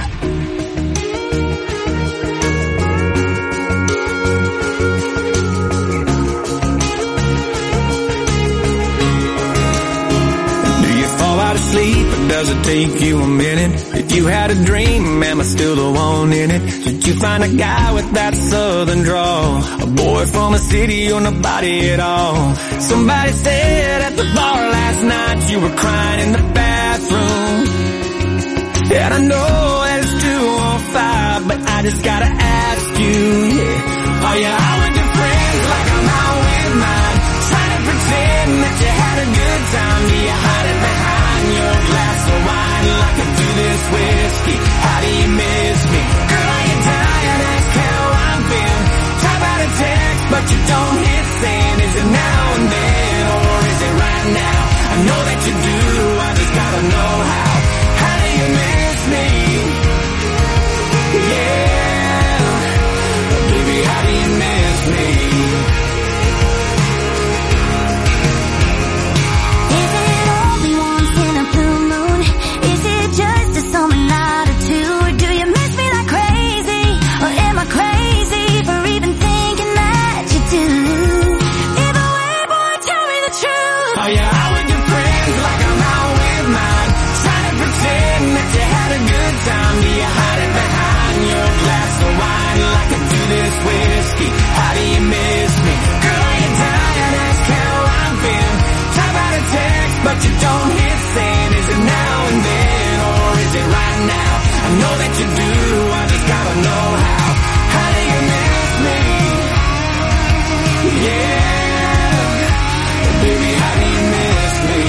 Sleep, or does it take you a minute? If you had a dream, am I still the one in it? Did you find a guy with that southern drawl? A boy from a city or nobody at all? Somebody said at the bar last night you were crying in the bathroom. And I know that it's two on five, but I just gotta ask you, yeah. Are you out with your friends like I'm out with mine? Trying to pretend that you had a good time. Do you hide it behind your glass of wine like I do this whiskey? How do you miss me? Girl, are you dying? Ask how I've been. Try by the text, but you don't hit send. Is it now and then, or is it right now? I know that you do, I just gotta know how. How do you miss me? Yeah, baby, how do you miss me? Whiskey, how do you miss me? Girl, are you dying? Ask how I've been. Try by the text, but you don't hit send. Is it now and then, or is it right now? I know that you do, I just gotta know how. How do you miss me? Yeah, baby, how do you miss me?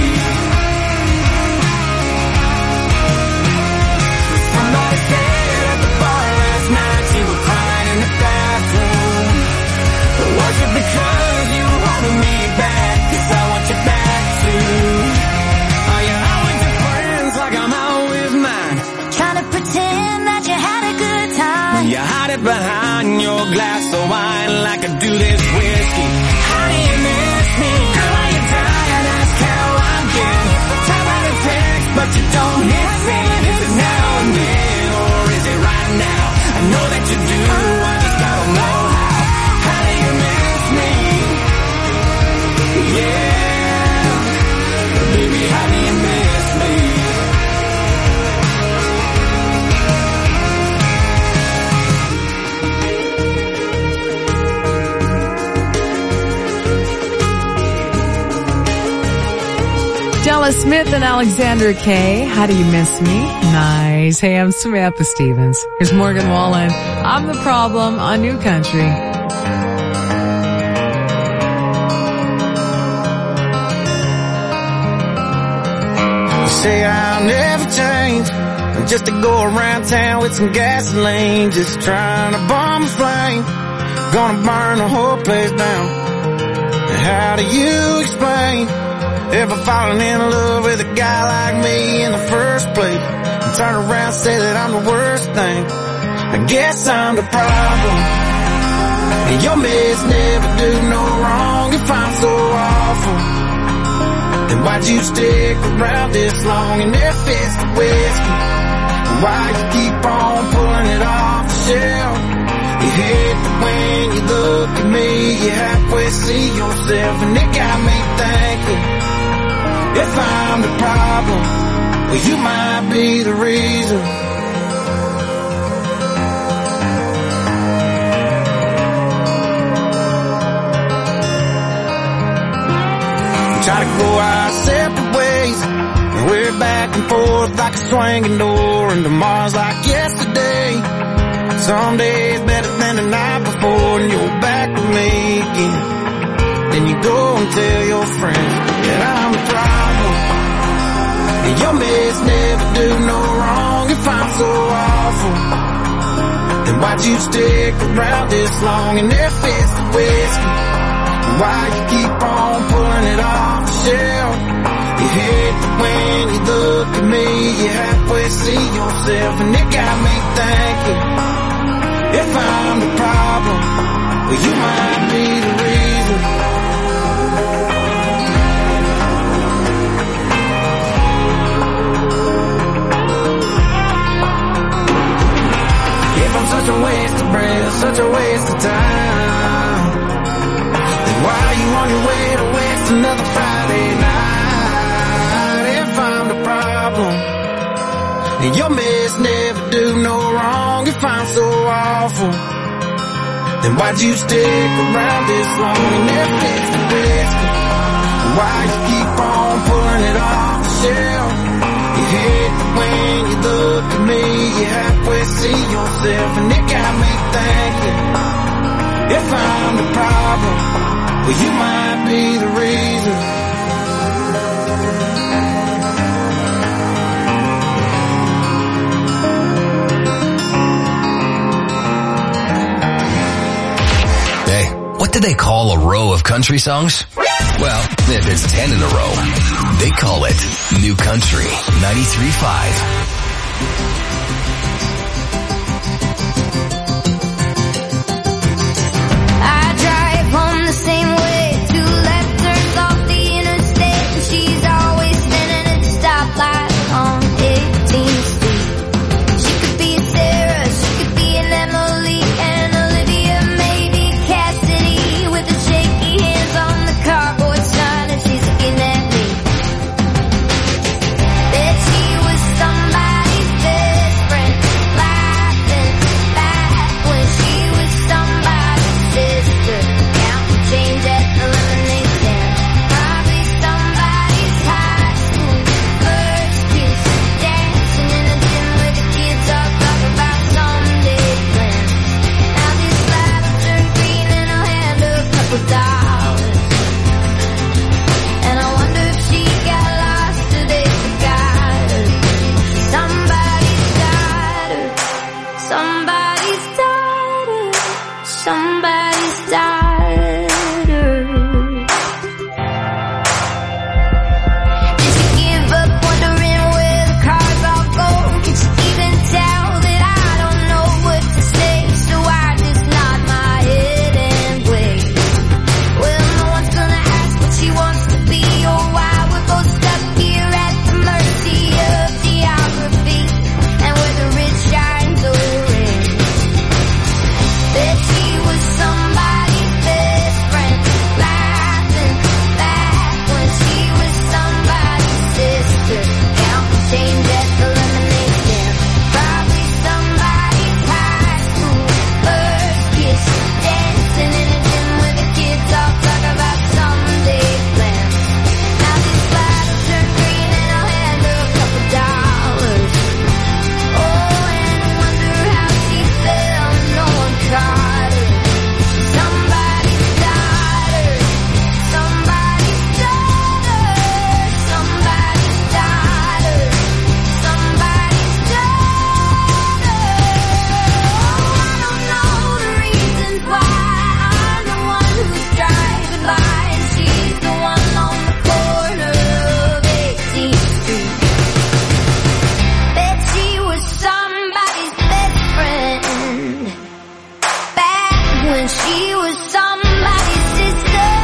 Somebody said at the bar last night you were crying in the bathroom. Was it because you wanted me back? 'Cause I want you back too. Are you out with your friends like I'm out with mine? trying to pretend that you had a good time. You hide it behind your glass of wine like I do this whiskey. How do you miss me? Girl, are you dying? Ask how I've been. Try by the text, but you don't hit send. Is it now and then, or is it right now? I know that you do, I just gotta know how. How do you miss me? Yeah, baby, how do you miss me? Della Smith and Alexander Kay, how do you miss me? Nice. Hey, I'm Samantha Stevens. Here's Morgan Wallen. I'm the Problem on New Country. You say I'll never change, I'm just to go around town with some gasoline, just trying to bomb a flame, gonna burn the whole place down. How do you explain ever falling in love with a guy like me in the first place, and turn around and say that I'm the worst thing? I guess I'm the problem, and your mess never do no wrong. If I'm so awful, then why'd you stick around this long? And if it's the whiskey, why'd you keep on pulling it off the shelf? You hate that when you look at me, you halfway see yourself, and it got me thinking, if I'm the problem, well, you might be the reason. We try to go our separate ways, and we're back and forth like a swinging door, and tomorrow's like yesterday. Some days better than the night before, and you're back with me again. Then you go and tell your friends that I'm the problem, and your mess never do no wrong. If I'm so awful, then why'd you stick around this long? And if it's the whiskey, why you keep on pulling it off the shelf? You hate that when you look at me, you halfway see yourself, and it got me thinking, if If I'm the problem, well, you might be the reason. If I'm such a waste of breath, such a waste of time, then why are you on your way to waste another Friday night? If I'm the problem, and your mess never do no wrong, if I'm so awful, then why'd you stick around this long and never fix the biscuit? And why you keep on pulling it off the shelf? You hate the way you look at me, you halfway see yourself, and it got me thinking, if I'm the problem, well, you might be the reason. What do they call a row of country songs? Well, if it's ten in a row, they call it New Country ninety-three point five. I drive home the same way, two left turns off the interstate, and she's always standing at the stoplight on eighteenth Street. She could be Sarah, she could be an Emily, and Olivia, maybe Cassidy, with the shaky hands on the cardboard sign, and she's looking at me. Bet she was somebody's best friend, laughing back when she was somebody's sister, counting change at the lemonade stand. Probably somebody's high school first kiss, dancing in the gym where the kids all talk about someday plans. Now this light will turn green and I'll hand her a couple dollars, and I wonder if she got lost or they forgot her. Somebody's daughter, somebody's daughter, somebody's daughter. Did she give up wondering where the cars all go? Can she even tell that I don't know what to say? So I just nod my head and wait. Well, no one's gonna ask what she wants to be or why we're both stuck here at the mercy of geography and where the rich shines orange. Bet she was somebody's best friend, laughing back when she was somebody's sister, counting change at the lemonade stand. Probably somebody's high school first kiss, dancing in a gym where the kids all talk about someday plans. Now this light will turn green and I'll hand her a couple dollars. Oh, and I wonder how she felt, no one caught her. Somebody's daughter, somebody's daughter, somebody's daughter, somebody's daughter. Oh, I don't know the reasons why I'm the one who's driving by, and she's the one on the corner of eighteenth Street. Bet she was somebody's best friend, back when she was somebody's sister.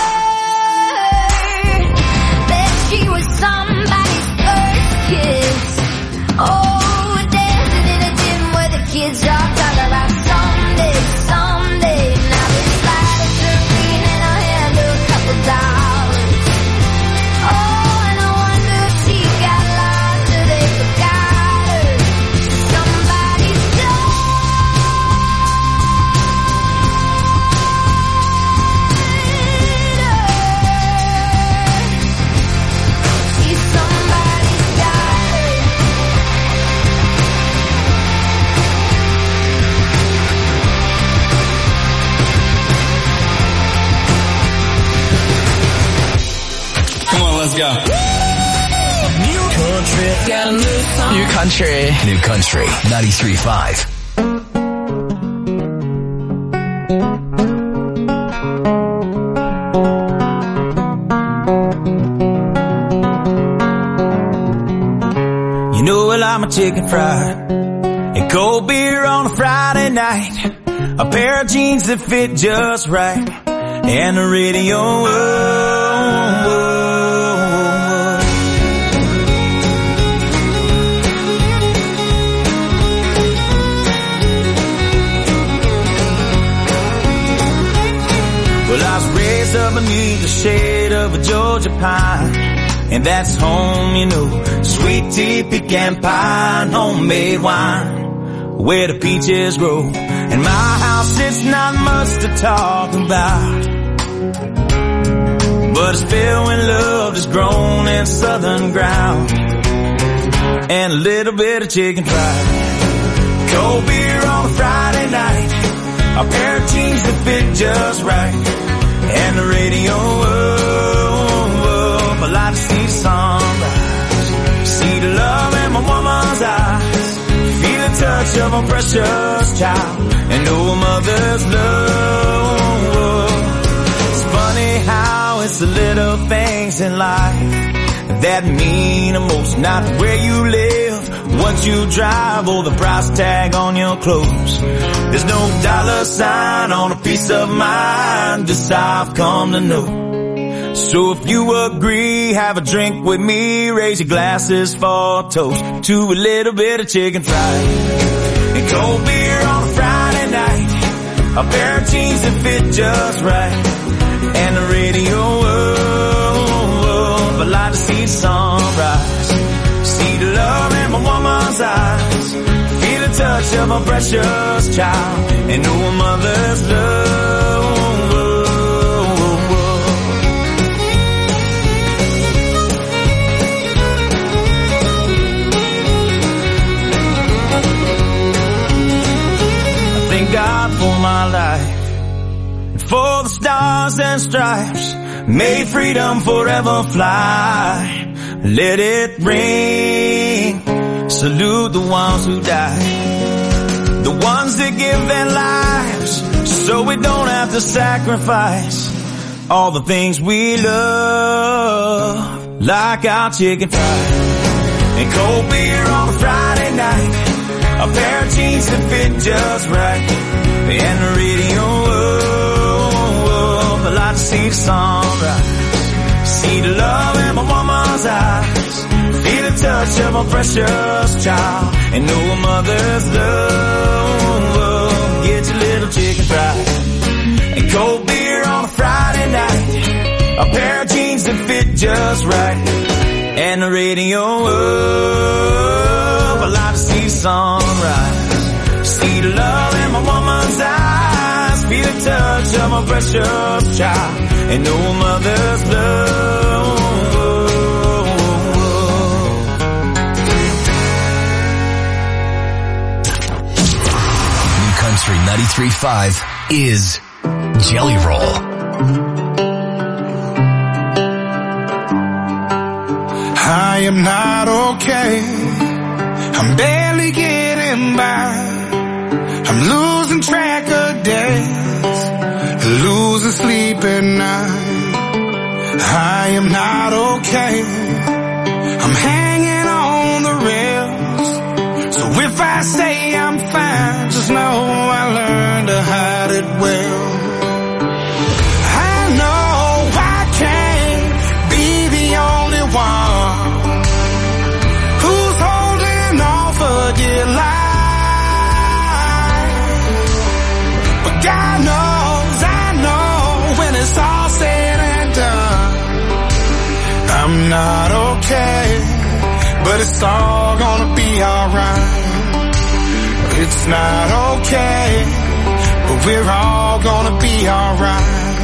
Bet she was somebody's first kiss. Oh, dancing in a gym where the kids all talk about someday, someday. Now this light will turn green and I'll hand her a couple dollars. Oh, and I wonder if she got lost or they forgot her. Somebody's daughter. She's somebody's daughter. Come on, let's go. New country, got a new song. New Country. New Country ninety-three point five. You know, well, I'm a chicken fried and cold beer on a Friday night. a pair of jeans that fit just right, and the radio. Oh, oh, oh. Well, I was raised up beneath the shade of a Georgia pine, and that's home, you know, sweet tea, pecan pie, and homemade wine, where the peaches grow. In my house, it's not much to talk about, but it's filled when love is grown in southern ground, and a little bit of chicken fried. Cold beer on a Friday night, a pair of jeans that fit just right, and the radio. Oh, oh, I like to see the sunrise, see the love in my woman's eyes, feel the touch of a precious child, and know a mother's love. It's funny how it's the little things in life that mean the most, not where you live, what you drive, or the price tag on your clothes. There's no dollar sign on a piece of mind, this I've come to know. So if you agree, have a drink with me, raise your glasses for a toast to a little bit of chicken fried, and cold beer on a Friday night, a pair of jeans that fit just right, and the radio. Oh, oh, I like to see the sunrise, see the love in my woman's eyes, feel the touch of a precious child, and know a mother's love. God for my life, and for the stars and stripes, may freedom forever fly. Let it ring, salute the ones who died, the ones that give their lives so we don't have to sacrifice all the things we love, like our chicken fried, and cold beer on a Friday night, a pair of jeans that fit just right, and the radio. Oh, oh, I like to see the sunrise, see the love in my woman's eyes, feel the touch of a precious child, and know a mother's love. Get your little chicken fried, and cold beer on a Friday night, a pair of jeans that fit just right, and the radio. Oh, I like to see the sunrise, see the love in my woman's eyes, feel the touch of a precious child, and know a mother's love. New Country ninety-three point five is Jelly Roll. I am not okay, I'm barely getting by, I'm losing track of days, losing sleep at night. I am not okay, I'm hanging on the rails, so if I say I'm fine, just know I learned to hide it well. I know I can't be the only one God knows, I know, when it's all said and done, I'm not okay, but it's all gonna be alright. It's not okay, but we're all gonna be alright.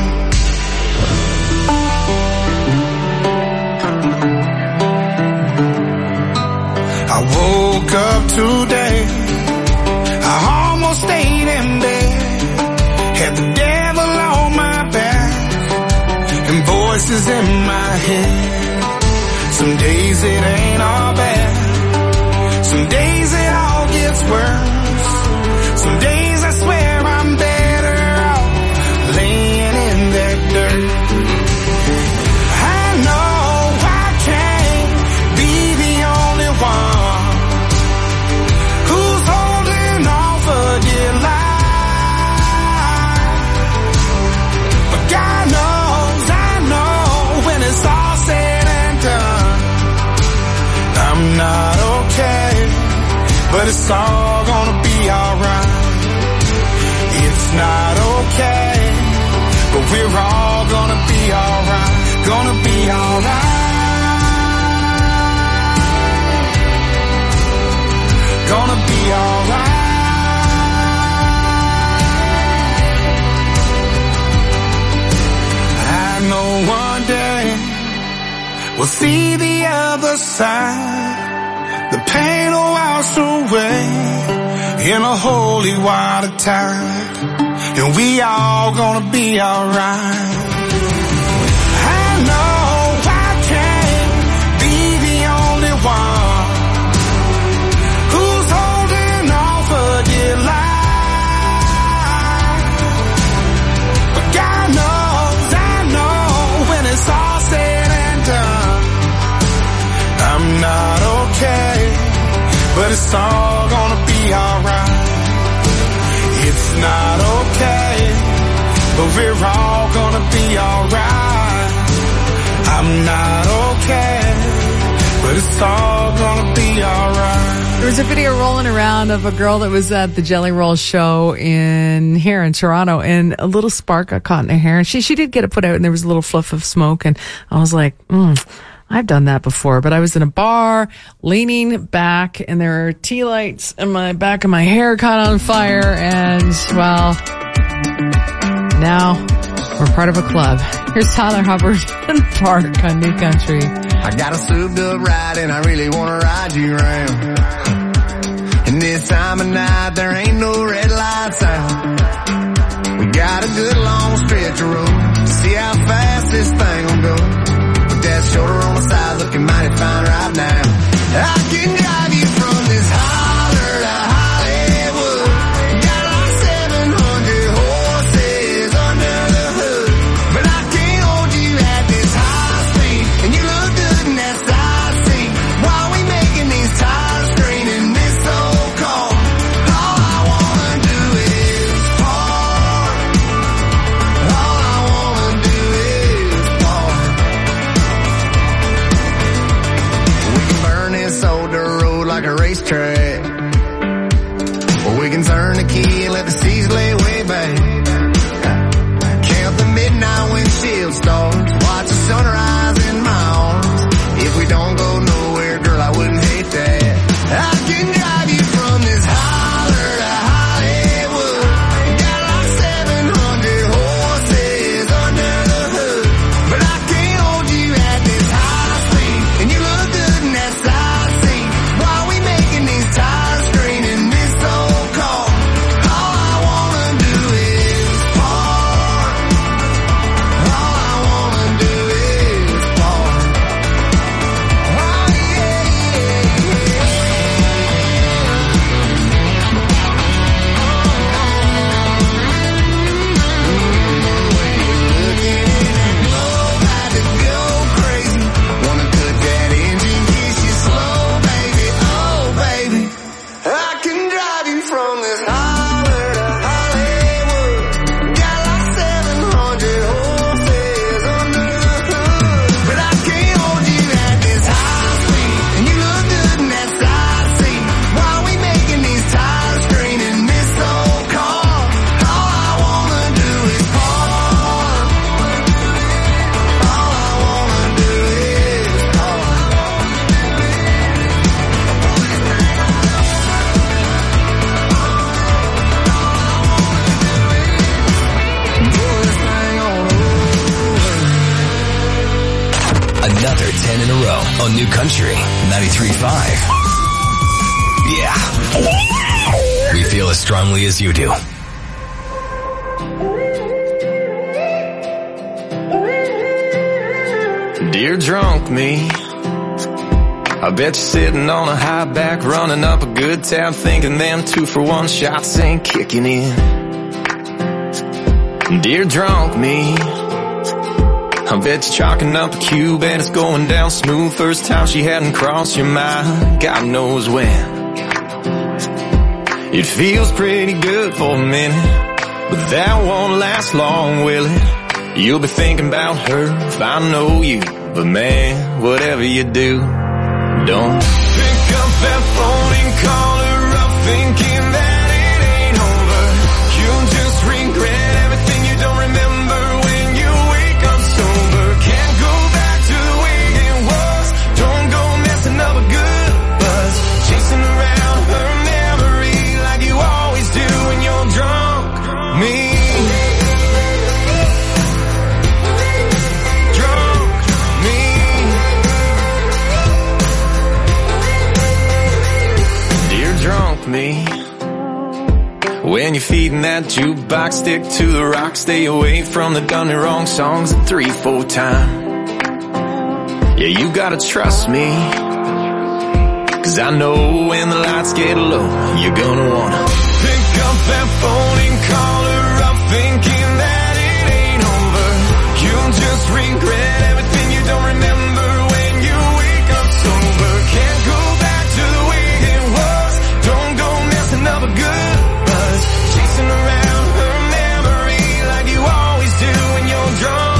I woke up today, I almost stayed in bed, had the devil on my back and voices in my head. Some days it ain't all bad, some days it all gets worse, some days I swear I'm better off laying in that dirt. I know I can't be the only one who's holding on for dear life. alright. Gonna be alright. I know one day we'll see the other side. The pain will wash away in a holy water tide, and we all gonna be alright. I know I can't be the only one who's holding on for dear life, but God knows, I know when it's all said and done, I'm not okay, but it's all gonna be alright. It's not okay, but we're all gonna be alright. I'm not okay, but it's all gonna be alright. There was a video rolling around of a girl that was at the Jelly Roll show in here in Toronto, and a little spark got caught in her hair, and she she did get it put out, and there was a little fluff of smoke, and I was like, mm, I've done that before, but I was in a bar, leaning back, and there are tea lights in my back, and my hair caught on fire, and, well, now we're part of a club. Here's Tyler Hubbard in the park on New Country. I got a souped up ride, and I really want to ride you around. And this time of night, there ain't no red lights out. We got a good long stretch of road to see how fast this thing will go. That shoulder on the side looking mighty fine right now. I can drive you from this holler to Hollywood. Got like seven hundred horses under the hood, but I can't hold you at this high speed, and you look good in that side seat while we making these tires screaming this old car. All I wanna do is park. All I wanna do is park. Old dirt road like a racetrack, or we can turn the key and let the seas lay way back. Count the midnight windshield stars, watch the sunrise in my arms. If we don't go nowhere, girl, I wouldn't hate that. I can drive you from this holler to Hollywood. Got like seven hundred horses under the hood, but I can't hold you at this high speed, and you look good in that side. Tires screening this old car. All I wanna do is park. All I wanna do is park. Oh yeah, about to go crazy. Wanna cut that engine, kiss you slow, baby. Oh baby, I can drive you from this holler to Hollywood. Got like seven hundred horses under the hood, but I can't hold you at this high speed, and you look good in that side seat while we making these tires screaming this old car. All I wanna do is park. All I wanna do is park. Another ten in a row on New Country ninety-three point five. Yeah. We feel as strongly as you do. Dear drunk me, I bet you're sitting on a high back, running up a good tab, thinking them two for one shots ain't kicking in. Dear drunk me, I bet you're chalking up a cube and it's going down smooth. First time she hadn't crossed your mind, God knows when. It feels pretty good for a minute, but that won't last long, will it? You'll be thinking about her if I know you, but man, whatever you do, don't pick up that phone and call her up thinking that it ain't over. You'll just regret everything you don't remember when you wake up sober. Can't go back to hitting that jukebox, stick to the rock, stay away from the done me wrong songs a three, four time. Yeah, you gotta trust me, cause I know when the lights get low, you're gonna wanna pick up that phone and call her up, thinking that it ain't over. You'll just regret everything you don't remember when you wake up sober. Can't go back to the way it was, don't go messing up a good buzz, chasing around her memory like you always do when you're drunk.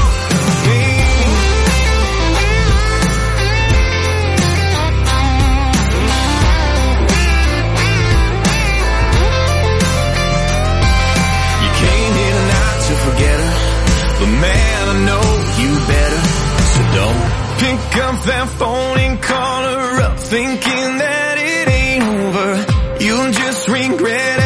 Forget her, but man, I know you better, so don't pick up that phone and call her up, thinking that it ain't over. You'll just regret